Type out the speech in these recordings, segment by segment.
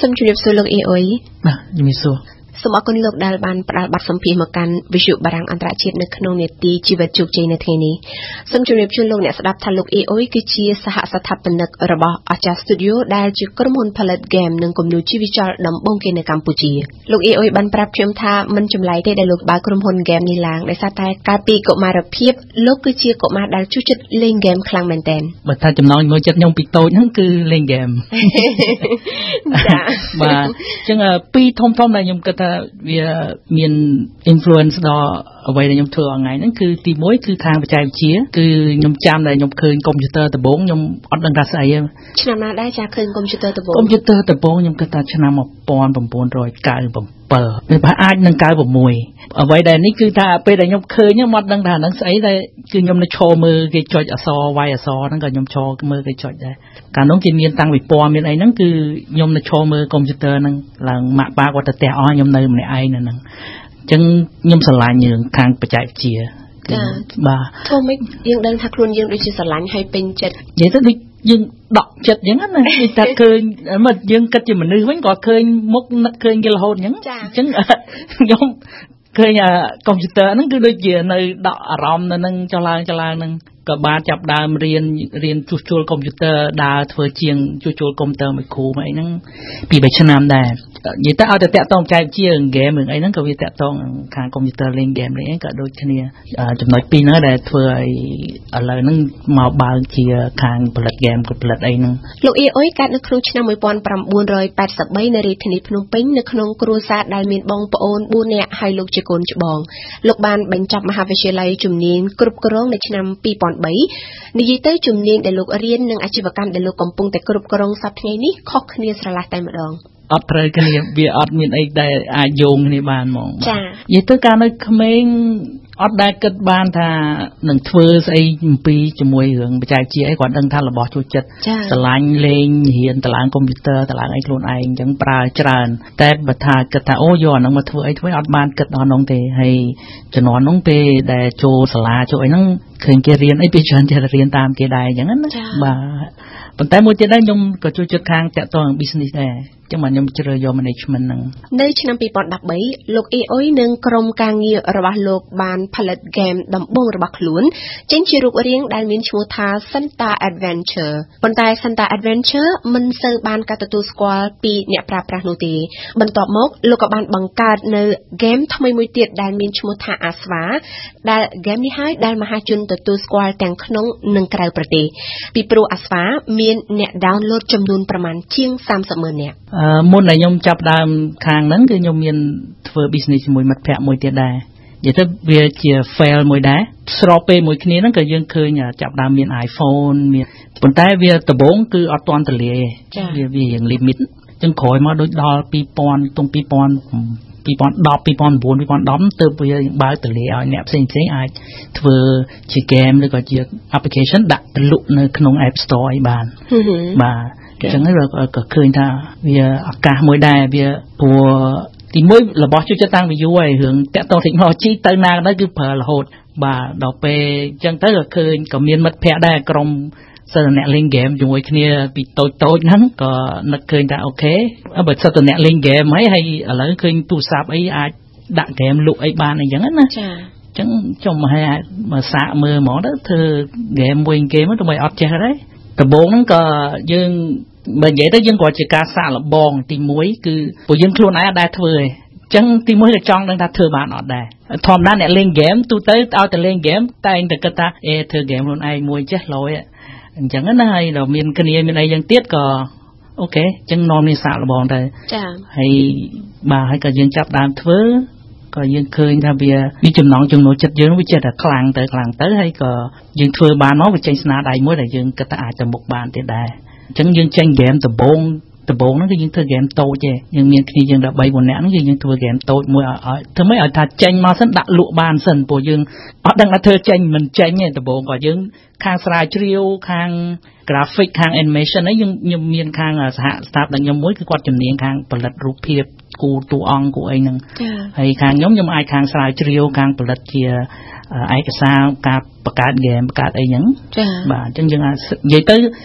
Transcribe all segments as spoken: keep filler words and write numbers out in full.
សូមជម្រាបសួរលោកអ៊ីអ៊ុយបាទជំរាបសួរសូមអរគុណលោកដែលបានផ្ដល់បទសម្ភាសន៍មកកាន់វិទ្យុបារាំងអន្តរជាតិនៅក្នុងនេតិជីវិតជោគជ័យនៅថ្ងៃនេះសូមជម្រាបជូនលោកអ្នកស្ដាប់ថាលោកអ៊ីអ៊ុយគឺជាសហស្ថាបនិករបស់អាចារ្យ Studio ដែលជាក្រុមហ៊ុនផលិតហ្គេមនិងគំនូរជីវចលដំបូងគេនៅកម្ពុជាលោកអ៊ីអ៊ុយបានប្រាប់ខ្ញុំថាមិនចម្លែកទេដែលលោកបើកក្រុមហ៊ុនហ្គេមនេះឡើងដោយសារតែកាលពីកុមារភាពលោកគឺជាកុមារដែលចូលចិត្តលេងហ្គេមខ្លាំងមែនទែនបើថាចំណងមួយចិត្តខ្ញុំពីតូចហ្នឹងគឺលេងហ្គេមចាបាទអញ្ចឹងពីធំធំដែលខ្ញុំគិតថាវាមាន influence ដល់អ្វីដែលខ្ញុំធ្វើអថ្ងៃហ្នឹងគឺទីមួយគឺខាងបច្ចេកវិទ្យាគឺខ្ញុំចាំដែលខ្ញុំឃើញកុំព្យូទ័រដំបូងខ្ញុំអត់ដឹងថាស្អីទេឆ្នាំណាដែរចាឃើញកុំព្យូទ័រដំបូងកុំព្យូទ័រដំបូងខ្ញុំគិតថាឆ្នាំnineteen ninety-sevenវាប្រហែលអាចនឹងninety-sixអ្វីដែលនេះគឺថាពេលដែលខ្ញុំឃើញខ្ញុំអត់ដឹងថាហ្នឹងស្អីតែគឺខ្ញុំនៅឈរមើលគេចុចអក្សរវាយអក្សរហ្នឹងក៏ខ្ញុំឈរមើលគេចុចដែរកាលនោះគេមានតាំងពីពណ៌មានអីហ្នឹងគឺខ្ញុំនៅឈរមើលកុំព្យូទ័រហ្នឹងឡើងម៉ាក់ប៉ាគាត់ទៅផ្ទះអស់ខ្ញុំនៅម្នាក់ឯងនៅហ្នឹងអញ្ចឹងខ្ញុំស្រឡាញ់រឿងខាងបច្ចេកវិទ្យាចាបាទធ្វើម៉េចយើងដឹងថាខ្លួនយើងដូចជាស្រឡាញ់ហើយពេញចិត្តនិយាយទៅដូចយើងដកចិត្តអញ្ចឹងណាគេថាឃើញមកយើងគិតជាមនុស្សវិញក៏ឃើញមុខនឹកឃើញគេរហូតអញ្ចឹងអញ្ចឹងខ្ញុំឃើញកុំព្យូទ័រហ្នឹងគឺដូចជានៅដកអារម្មណ៍នៅនឹងចុះឡើងចុះឡើងហ្នឹងក៏បានចាប់ដើមរៀនរៀនជួសជុលកុំព្យូទ័រដើរធ្វើជាងជួសជុលកុំព្យូទ័រមួយគ្រូមកអីហ្នឹងពីរឆ្នាំដែរនិយាយទៅឲ្យតែតាក់ទងបច្ចេកវិទ្យារឿងហ្គេមរឿងអីហ្នឹងក៏វាតាក់ទងខាងកុំព្យូទ័រលេងហ្គេមលេងអីក៏ដូចគ្នាចំណុចពីរហ្នឹងដែលធ្វើឲ្យឥឡូវហ្នឹងមកបើកជាខាងផលិតហ្គេមក៏ផលិតអីហ្នឹងលោកអ៊ីអ៊ុយកើតនៅក្នុងឆ្នាំnineteen eighty-threeនៅរាជធានីភ្នំពេញនៅក្នុងគ្រួសារដែលមានបងប្អូនfourនាក់ហើយលោកជាកូនច្បងលោកបានបញ្ចប់មហាវិទ្យាល័យជំនាញគ្រប់គ្រងនៅឆ្នាំtwo thousand threeនិយាយទៅជំនាញដែលលោករៀននិងអាជីវកម្មដែលលោកកំពុងតែគ្រប់គ្រងសប្តាហ៍ថ្ងៃនេះខុសគ្នាស្រឡះតែម្ដងអត់ត្រូវគ្នាវាអត់មានអីដែលអាចយោងគ្នាបានហ្មងចានិយាយទៅកាលនៅក្មេងអត់ដែលគិតបានថានឹងធ្វើស្អីអំពីជាមួយរឿងបច្ចេកវិទ្យាអីគាត់ដឹងថារបស់ចូលចិត្តស្រឡាញ់លេងរៀនតឡើងកុំព្យូទ័រតឡើងអីខ្លួនឯងអញ្ចឹងប្រើច្រើនតែបើថាគិតថាអូយកអាហ្នឹងមកធ្វើអីធ្វើអត់បានគិតដល់នោះទេហើយជំនាន់នោះពេលដែលចូលសាលាចូលអីហ្នឹងឃើញគេរៀនអីពីច្រើនចេះរៀនតាមគេដែរអញ្ចឹងណាបាទប៉ុន្តែមួយទៀតដែរខ្ញុំក៏ចូលចិត្តខាងតាក់ទង business ដែរចឹងមកខ្ញុំជ្រើសយក management ហ្នឹងនៅឆ្នាំtwo thousand thirteenលោកអ៊ីអ៊ុយនិងក្រុមការងាររបស់លោកបានផលិតហ្គេមដំបូងរបស់ខ្លួនចេញជារូបរាងដែលមានឈ្មោះថា Santa Adventure ប៉ុន្តែ Santa Adventure មិនសូវបានការទទួលស្គាល់ពីអ្នកប្រើប្រាស់នោះទេបន្ទាប់មកលោកក៏បានបង្កើតនៅហ្គេមថ្មីមួយទៀតដែលមានឈ្មោះថា Asva ដែលហ្គេមនេះហើយដែលមហាជនទទួលស្គាល់ទាំងក្នុងនិងក្រៅប្រទេសពីព្រោះ Asva មានអ្នក download ចំនួនប្រមាណជាងthirty thousandនាក់អឺមុនដែលខ្ញុំចាប់ដើមខាងហ្នឹងគឺខ្ញុំមានធ្វើ business ជាមួយមិត្តភ័ក្តិមួយទៀតដែរនិយាយទៅវាជា fail មួយដែរស្របពេលមួយគ្នាហ្នឹងក៏យើងឃើញចាប់ដើមមាន iPhone មានប៉ុន្តែវាដំបូងគឺអត់ទាន់ទលាយទេវាវារៀង limit ចឹងក្រោយមកដូចដល់two thousandទងtwo thousand two thousand ten two thousand nine two thousand tenទើបវាបើកទលាយឲ្យអ្នកផ្សេងៗអាចធ្វើជា game ឬក៏ជា application ដាក់ទៅលក់នៅក្នុង App Store អីបានបាទអញ្ចឹងហើយក៏ឃើញថាវាឱកាសមួយដែរវាព្រោះទីមួយរបស់ជួយចិត្តតាំងពីយូរហើយរឿងតាក់ទង technology ទៅណាក៏ដោយគឺប្រើរហូតបាទដល់ពេលអញ្ចឹងទៅក៏ឃើញក៏មានមិត្តភ័ក្តិដែរក្រុមសិស្សអ្នកលេងហ្គេមជាមួយគ្នាពីតូចតូចហ្នឹងក៏នឹកឃើញថាអូខេបើសិស្សអ្នកលេងហ្គេមហើយហើយឥឡូវឃើញទូរស័ព្ទអីអាចដាក់ហ្គេមលក់អីបានអីចឹងណាចាអញ្ចឹងចុះមកឲ្យមកសាកមើលហ្មងទៅធ្វើហ្គេមមួយហ្គេមទៅមិនអត់ចេះទេដំបូងហ្នឹងក៏យើងបើនិយាយទៅយើងគាត់ជាការសាកល្បងទីមួយគឺពួកយើងខ្លួនឯងអត់ដែលធ្វើទេចឹងទីមួយក៏ចង់ដឹងថាធ្វើបានអត់ដែរធម្មតាអ្នកលេងហ្គេមទូទៅឲ្យតែលេងហ្គេមតែងតែគិតថាអេធ្វើហ្គេមខ្លួនឯងមួយចេះលយអញ្ចឹងណាហើយដល់មានគ្នាមានអីយ៉ាងទៀតក៏អូខេចឹងនាំនេះសាកល្បងទៅចាហើយបាទហើយក៏យើងចាប់ដើមធ្វើក៏យើងឃើញថាវាវាចំណងចំណូលចិត្តយើងវាចេះតែខ្លាំងទៅខ្លាំងទៅហើយក៏យើងធ្វើបានមកវាចេញស្នាដៃមួយដែលយើងគិតថាអាចទៅមុខបានទៀតដែរអញ្ចឹងយើងចេញហ្គេមដំបូងដំបូងហ្នឹងគឺយើងធ្វើហ្គេមតូចទេយើងមានគ្នាយើងthirteen fourនាក់ហ្នឹងយើងធ្វើហ្គេមតូចមួយឲ្យធ្វើម៉េចឲ្យថាចេញមកសិនដាក់លក់បានសិនព្រោះយើងអត់ដឹងថាធ្វើចេញមិនចេញទេដំបូងក៏យើងខាងស្រាវជ្រាវខាង graphic ខាង animation ហ្នឹងយើងខ្ញុំមានខាងសហស្ថាបនិកខ្ញុំមួយគឺគាត់ជំនាញខាងផលិតរូបភាពគូតួអង្គគូអីហ្នឹងហើយខាងខ្ញុំខ្ញុំអាចខាងស្រាវជ្រាវខាងផលិតជាឯកសារការបង្កើតហ្គេមបង្កើតអីហ្នឹងបាទអញ្ចឹងយើងអាចនិយាយទៅ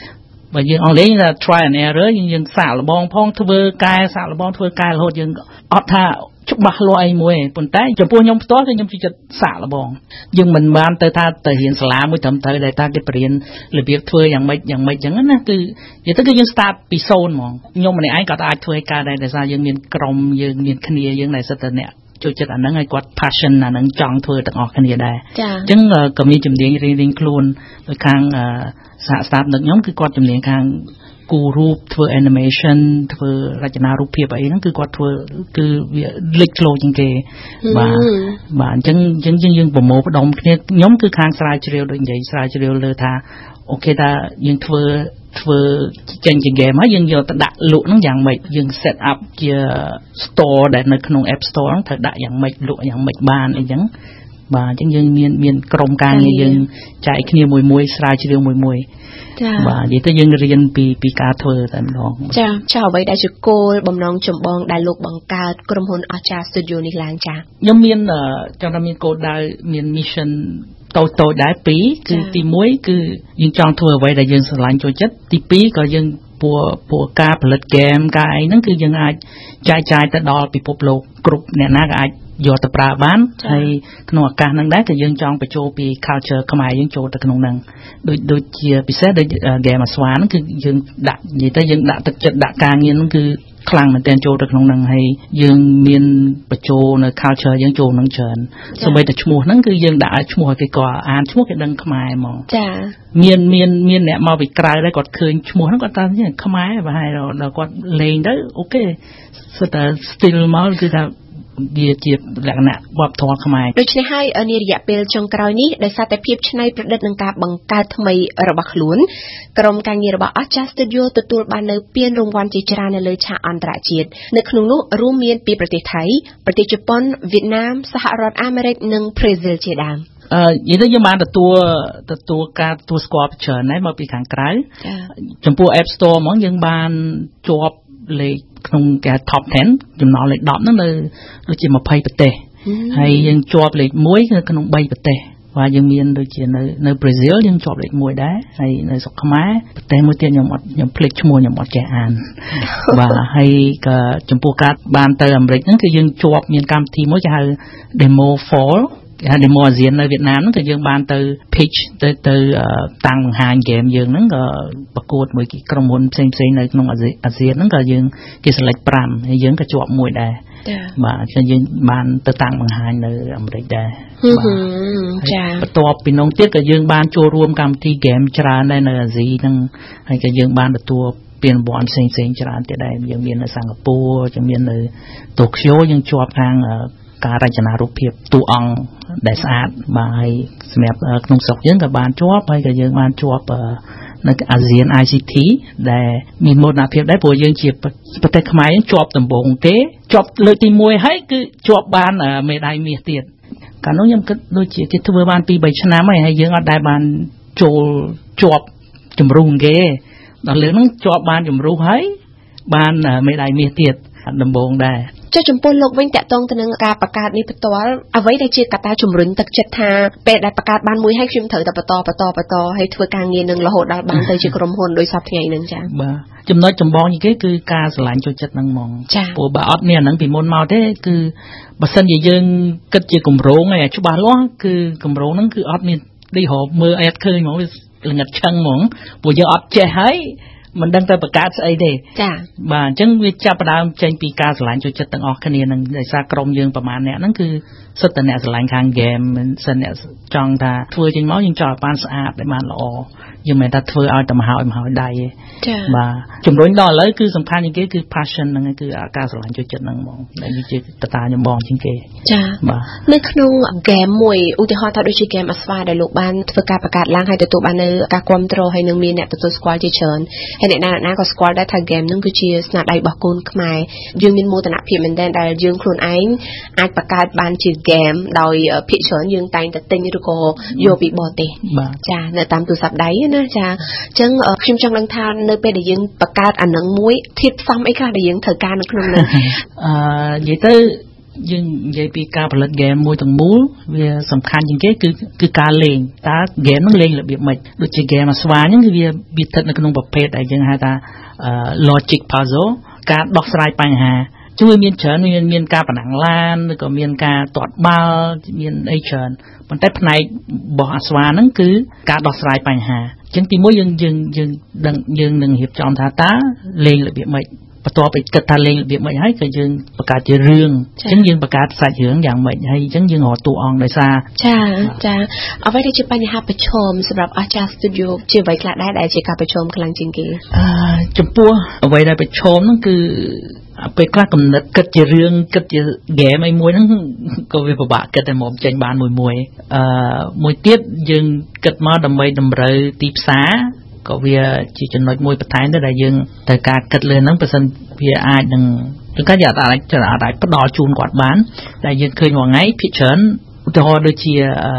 បើយើងអង់គ្លេសថា try and error យើងយើងសាកល្បងផងធ្វើកែសាកល្បងធ្វើកែរហូតយើងអត់ថាច្បាស់លាស់អីមួយប៉ុន្តែចំពោះខ្ញុំផ្ទាល់គឺខ្ញុំជឿចិត្តសាកល្បងយើងមិនបានទៅថាទៅរៀនសាលាមួយត្រឹមត្រូវដែលថាគេបរៀនរបៀបធ្វើយ៉ាងម៉េចយ៉ាងម៉េចចឹងណាគឺនិយាយទៅគឺយើង start ពីសូន្យហ្មងខ្ញុំម្នាក់ឯងក៏អាចធ្វើឲ្យកើតដែរដោយសារយើងមានក្រុមយើងមានគ្នាយើងដែលសិតតែអ្នកចូលចិត្តអាហ្នឹងឲ្យគាត់ passion អាហ្នឹងចង់ធ្វើទាំងអស់គ្នាដែរអញ្ចឹងក៏មានជំនាញរៀងៗខ្លួនដោយខាងសហ staff ដឹកខ្ញុំគឺគាត់ជំនាញខាងគូរូបធ្វើ animation ធ្វើរចនារូបភាពអីហ្នឹងគឺគាត់ធ្វើគឺវាលេចធ្លោជាងគេបាទបាទអញ្ចឹងអញ្ចឹងយើងប្រមូលផ្ដុំគ្នាខ្ញុំគឺខាងស្រាវជ្រាវដូចនិយាយស្រាវជ្រាវលើថាអូខេថាយើងធ្វើធ្វើចេញជា game ហើយយើងយកទៅដាក់លក់ហ្នឹងយ៉ាងម៉េចយើង set up ជា store ដែលនៅក្នុង App Store ហ្នឹងត្រូវដាក់យ៉ាងម៉េចលក់យ៉ាងម៉េចបានអីចឹងបាទអញ្ចឹងយើងមានមានក្រុមការងារយើងចែកគ្នាមួយមួយស្រាវជ្រាវមួយមួយចា៎បាទនិយាយទៅយើងរៀនពីពីការធ្វើតែម្ដងចា៎ចា៎អ្វីដែលជាគោលបំណងចម្បងដែលលោកបង្កើតក្រុមហ៊ុនអស្ចារ្យ Studio នេះឡើងចា៎ខ្ញុំមានចង់ថាមានគោលដៅមាន mission តូចតូចដែរពីរគឺទីមួយគឺយើងចង់ធ្វើអ្វីដែលយើងស្រឡាញ់ចូលចិត្តទីពីរក៏យើងពួរពួរការផលិត game ការអីហ្នឹងគឺយើងអាចចែកចាយទៅដល់ពិភពលោកគ្រប់អ្នកណាក៏អាចយកទៅប្រើបានហើយក្នុងឱកាសហ្នឹងដែរគឺយើងចង់បញ្ចូលពី culture ខ្មែរយើងចូលទៅក្នុងហ្នឹងដូចដូចជាពិសេសដូច game អាស្វាហ្នឹងគឺយើងដាក់និយាយទៅយើងដាក់ទឹកចិត្តដាក់ការងារហ្នឹងគឺខ្លាំងមែនទែនចូលទៅក្នុងហ្នឹងហើយយើងមានបញ្ចូលនៅ culture យើងចូលហ្នឹងច្រើនសូម្បីតែឈ្មោះហ្នឹងគឺយើងដាក់ឲ្យឈ្មោះឲ្យគេគាត់អានឈ្មោះគេដឹងខ្មែរហ្មងចាមានមានមានអ្នកមកពីក្រៅដែរគាត់ឃើញឈ្មោះហ្នឹងគាត់ថាខ្មែរប្រហែលដល់គាត់លេងទៅអូខេសិតតែ still មកគឺថាវាជាលក្ខណៈវប្បធម៌ខ្មែរដូច្នេះហើយនារយៈពេលចុងក្រោយនេះដោយសារតែភាពច្នៃប្រឌិតនឹងការបង្កើតថ្មីរបស់ខ្លួនក្រុមការងាររបស់អស្ចារ្យ Studio ទទួលបាននៅពានរង្វាន់ជាច្រើននៅលើឆាកអន្តរជាតិនៅក្នុងនោះរួមមានពីប្រទេសថៃប្រទេសជប៉ុនវៀតណាមសហរដ្ឋអាមេរិកនិងប្រេស៊ីលជាដើមអឺនិយាយទៅយើងបានទទួលទទួលការទទួលស្គាល់ច្រើនដែរមកពីខាងក្រៅចំពោះ App Store ហ្មងយើងបានជាប់លេខក្នុងគេ top 10ចំណងលេខ10ហ្នឹងនៅដូចជាยี่สิบប្រទេសហើយយើងជាប់លេខ1គឺក្នុង3ប្រទេសបាទយើងមានដូចជានៅនៅប្រេស៊ីលយើងជាប់លេខ1ដែរហើយនៅស្រុកខ្មែរប្រទេសមួយទៀតខ្ញុំអត់ខ្ញុំភ្លេចឈ្មោះខ្ញុំអត់ចេះអានបាទហើយក៏ចំពោះការបានទៅអាមេរិកហ្នឹងគឺយើងជាប់មានកម្មវិធីមួយគេហៅ Demo Fall គេហៅ Demo ASEAN នៅវៀតណាមហ្នឹងក៏យើងបានទៅ pitch ទៅទៅតាំងបង្ហាញ game យើងហ្នឹងក៏ប្រកួតមួយក្រុមហ៊ុនផ្សេងផ្សេងនៅក្នុងអាស៊ានហ្នឹងក៏យើងគេ select 5ហើយយើងក៏ជាប់មួយដែរបាទអញ្ចឹងយើងបានទៅតាំងបង្ហាញនៅអាមេរិកដែរបាទចា៎បន្ទាប់ពីនោះទៀតក៏យើងបានចូលរួមកម្មវិធី game ច្រើនដែរនៅអាស៊ីហ្នឹងហើយក៏យើងបានទទួលពានរង្វាន់ផ្សេងផ្សេងច្រើនទៀតដែរយើងមាននៅសិង្ហបុរីយើងមាននៅតូក្យូយើងជាប់ខាងការរចនារូបភាពតួអង្គដែលស្អាតបាទហើយសម្រាប់ក្នុងស្រុកយើងក៏បានជាប់ហើយក៏យើងបានជាប់នៅអាស៊ាន ไอ ซี ที ដែលមានមោទនភាពដែរព្រោះយើងជាប្រទេសខ្មែរជាប់ដំបូងទេជាប់លើកទី1ហើយគឺជាប់បានមេដាយមាសទៀតកាលនោះខ្ញុំគិតដូចជាគេធ្វើបានពីរបីឆ្នាំហើយហើយយើងអត់ដែលបានចូលជាប់ជំរុះគេដល់លើកហ្នឹងជាប់បានជំរុះហើយបានមេដាយមាសទៀតដំបូងដែរចុះចំពោះលោកវិញតកតងទៅនឹងការបង្កើតនេះផ្ទាល់អ្វីដែលជាកត្តាជំរុញទឹកចិត្តថាពេលដែលបង្កើតបានមួយហើយខ្ញុំត្រូវតែបន្តបន្តបន្តហើយធ្វើការងារនឹងរហូតដល់បានទៅជាក្រុមហ៊ុនដោយសពថ្ងៃហ្នឹងចា៎បាទចំណុចចម្បងជាងគេគឺការស្រឡាញ់ចូលចិត្តហ្នឹងហ្មងព្រោះបើអត់មានអាហ្នឹងពីមុនមកទេគឺបើសិនជាយើងគិតជាគម្រោងឲ្យច្បាស់លាស់គឺគម្រោងហ្នឹងគឺអត់មានដូចរហូតមើលអត់ឃើញហ្មងវាល្ងិតឆឹងហ្មងព្រោះយើងអត់ចេះហើយមិនដឹងទៅបង្កើតស្អីទេចា៎បាទអញ្ចឹងវាចាប់ផ្ដើមចេញពីការស្រឡាញ់ចូលចិត្តទាំងអស់គ្នានឹងដោយសារក្រុមយើងប្រហែលអ្នកហ្នឹងគឺសិតតែអ្នកស្រឡាញ់ខាង game មិនសិនអ្នកចង់ថាធ្វើចេញមកយើងចង់ឲ្យបានស្អាតឲ្យបានល្អយើងមិនថាធ្វើឲ្យតែមហោមហោដៃទេចា៎បាទជំរុញដល់ឥឡូវគឺសំខាន់ជាងគេគឺ passion ហ្នឹងគឺការស្រឡាញ់ចូលចិត្តហ្នឹងហ្មងដែលវាជាកត្តាចម្បងជាងគេចា៎បាទនៅក្នុង game មួយឧទាហរណ៍ថាដូចជា game អាស្វាដែលលោកបានធ្វើការបង្កើតឡើងហើយទទួលបាននៅការគាំទ្រហើយនឹងមានអ្នកទទួលស្គាល់ជាច្រើនហើយអ្នកណាណាក៏ស្គាល់ដែរថា game ហ្នឹងគឺជាស្នាដៃរបស់កូនខ្មែរយើងមានមោទនភាពមែនទែនដែលយើងខ្លួនឯងអាចបង្កើតបានជា game ដោយភាគច្រើនយើងតែងតែទិញឬក៏យកពីបរទេសចានៅតាមទូរស័ព្ទដៃណាចាអញ្ចឹងខ្ញុំចង់ដឹងថានៅពេលដែលយើងបង្កើតអានឹងមួយធាតុផ្សំអីខ្លះដែលយើងត្រូវការនៅក្នុងនោះអឺនិយាយទៅយើងនិយាយពីការផលិត game មួយទាំងមូលវាសំខាន់ជាងគេគឺគឺការលេងតើ game ហ្នឹងលេងរបៀបម៉េចដូចជា game អាស្វាហ្នឹងគឺវាវាស្ថិតនៅក្នុងប្រភេទដែលយើងហៅថា logic puzzle ការដោះស្រាយបញ្ហាជួយមានច្រើនមានមានការប្រណាំងឡានឬក៏មានការទាត់បាល់មានអីច្រើនប៉ុន្តែផ្នែករបស់អាស្វាហ្នឹងគឺការដោះស្រាយបញ្ហាអញ្ចឹងទីមួយយើងយើងយើងដឹងយើងនឹងរៀបចំថាតើលេងរបៀបម៉េចបន្ទាប់ពីគិតថាលេងរបៀបម៉េចហើយក៏យើងបង្កើតជារឿងអញ្ចឹងយើងបង្កើតសាច់រឿងយ៉ាងម៉េចហើយអញ្ចឹងយើងរកតួអង្គដោយសារចាចាអ្វីដែលជាបញ្ហាប្រឈមសម្រាប់អាចារ្យ studio ជាអ្វីខ្លះដែរដែលជាការប្រឈមខ្លាំងជាងគេអឺចំពោះអ្វីដែលប្រឈមហ្នឹងគឺពេលខ្លះកំណត់គិតជារឿងគិតជា game អីមួយហ្នឹងក៏វាពិបាកគិតតែមកចេញបានមួយមួយអឺមួយទៀតយើងគិតមកដើម្បីតម្រូវទីផ្សារក៏វាជាចំណុចមួយបន្ថែមដែរដែលយើងត្រូវការគិតលើហ្នឹងបើសិនវាអាចនឹងគឺការយកអាចអាចផ្ដល់ជូនគាត់បានដែលយើងឃើញមួយថ្ងៃភាគច្រើនឧទាហរណ៍ដូចជា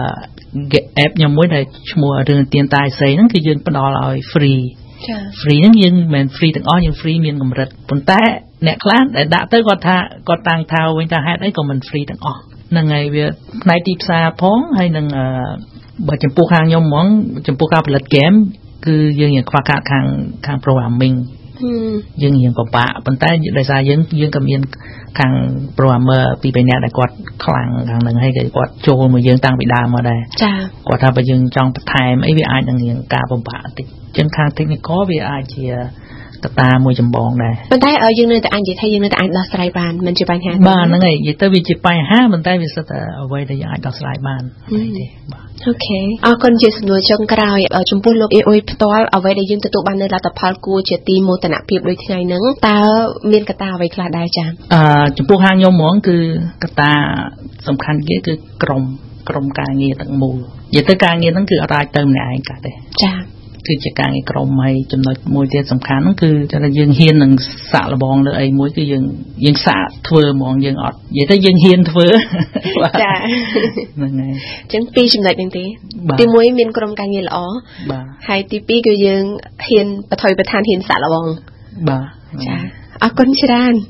app ខ្ញុំមួយដែលឈ្មោះរឿងទៀនតាយសីហ្នឹងគឺយើងផ្ដល់ឲ្យ free ចា free ហ្នឹងយើងមិនមែន free ទាំងអស់យើង free មានកម្រិតប៉ុន្តែអ្នកខ្លះដែលដាក់ទៅគាត់ថាគាត់តាំងថាវិញថាហេតុអីក៏មិន free ទាំងអស់ហ្នឹងហើយវាផ្នែកទីផ្សារផងហើយនឹងបើចំពោះខាងខ្ញុំហ្មងចំពោះការផលិត game គឺយើងยังខ្វះខាតខាងខាង programming យើងយើងពិបាកប៉ុន្តែដោយសារយើងយើងក៏មានខាង programmer ពីរនាក់ដែលគាត់ខ្លាំងខាងហ្នឹងហើយគាត់ចូលមកយើងតាំងពីដើមមកដែរចាគាត់ថាបើយើងចង់បន្ថែមអីវាអាចនឹងរៀងការពិបាកបន្តិចអញ្ចឹងខាង technical វាអាចជាកត្តាមួយចម្បងដែរប៉ុន្តែយើងនៅតែអាចនិយាយថាយើងនៅតែអាចដោះស្រាយបានមិនជាបញ្ហាបាទហ្នឹងហើយនិយាយទៅវាជាបញ្ហាប៉ុន្តែវាសិតតែអ្វីដែលយើងអាចដោះស្រាយបានហ្នឹងទេបាទអូខេអរគុណជាសំណួរចុងក្រោយចំពោះលោកអ៊ីអ៊ុយផ្ទាល់អ្វីដែលយើងទទួលបាននៅលទ្ធផលគួរជាទីមោទនភាពដូចថ្ងៃហ្នឹងតើមានកត្តាអ្វីខ្លះដែរចា៎អឺចំពោះខាងខ្ញុំហ្មងគឺកត្តាសំខាន់គេគឺក្រុមក្រុមការងារទាំងមូលនិយាយទៅការងារហ្នឹងគឺអត់អាចទៅម្នាក់ឯងកាត់ទេចា៎គឺជាការងារក្រុមហើយចំណុចមួយទៀតសំខាន់ហ្នឹងគឺថាយើងហ៊ាននឹងសាក់លបងលើអីមួយគឺយើងយើងសាក់ធ្វើហ្មងយើងអត់និយាយទៅយើងហ៊ានធ្វើចាហ្នឹងហើយអញ្ចឹងពីរចំណុចហ្នឹងទេទីមួយមានក្រុមការងារល្អបាទហើយទីពីរគឺយើងហ៊ានបថុយប្រឋានហ៊ានសាក់លបងបាទចាអរគុណច្រើន